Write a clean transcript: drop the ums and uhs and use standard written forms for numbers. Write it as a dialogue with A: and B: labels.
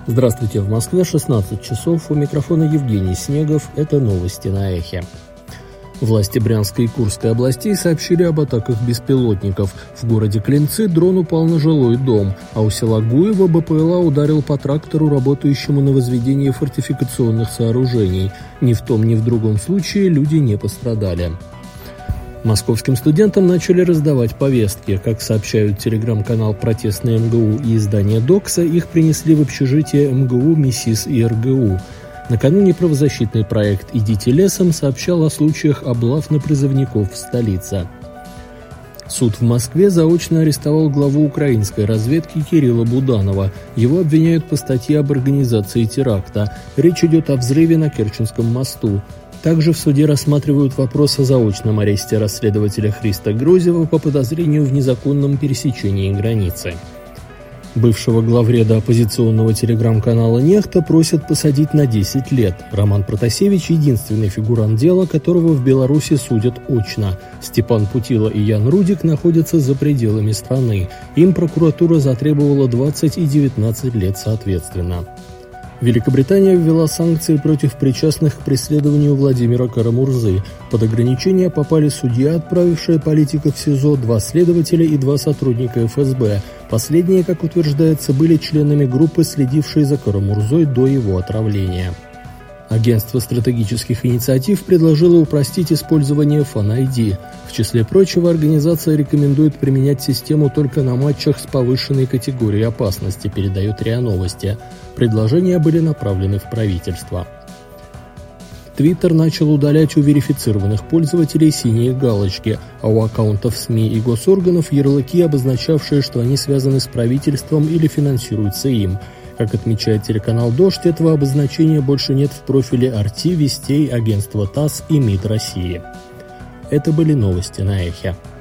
A: Здравствуйте, в Москве 16 часов, у микрофона Евгений Снегов, это новости на Эхе. Власти Брянской и Курской областей сообщили об атаках беспилотников. В городе Клинцы дрон упал на жилой дом, а у села Гуево БПЛА ударил по трактору, работающему на возведении фортификационных сооружений. Ни в том, ни в другом случае люди не пострадали. Московским студентам начали раздавать повестки. Как сообщают телеграм-канал «Протестный МГУ» и издание «Докса», их принесли в общежитие МГУ, МИСИС и РГУ. Накануне правозащитный проект «Идите лесом» сообщал о случаях облав на призывников в столице. Суд в Москве заочно арестовал главу украинской разведки Кирилла Буданова. Его обвиняют по статье об организации теракта. Речь идет о взрыве на Керченском мосту. Также в суде рассматривают вопрос о заочном аресте расследователя Христа Грозева по подозрению в незаконном пересечении границы. Бывшего главреда оппозиционного телеграм-канала «Нехта» просят посадить на 10 лет. Роман Протасевич – единственный фигурант дела, которого в Беларуси судят очно. Степан Путила и Ян Рудик находятся за пределами страны. Им прокуратура затребовала 20 и 19 лет соответственно. Великобритания ввела санкции против причастных к преследованию Владимира Кара-Мурзы. Под ограничения попали судья, отправившая политика в СИЗО, 2 следователя и 2 сотрудника ФСБ. Последние, как утверждается, были членами группы, следившей за Кара-Мурзой до его отравления. Агентство стратегических инициатив предложило упростить использование Fan ID. В числе прочего, организация рекомендует применять систему только на матчах с повышенной категорией опасности, передает РИА Новости. Предложения были направлены в правительство. Твиттер начал удалять у верифицированных пользователей синие галочки, а у аккаунтов СМИ и госорганов ярлыки, обозначавшие, что они связаны с правительством или финансируются им. Как отмечает телеканал «Дождь», этого обозначения больше нет в профиле «Арти», «Вестей», агентства ТАСС и МИД России. Это были новости на Эхе.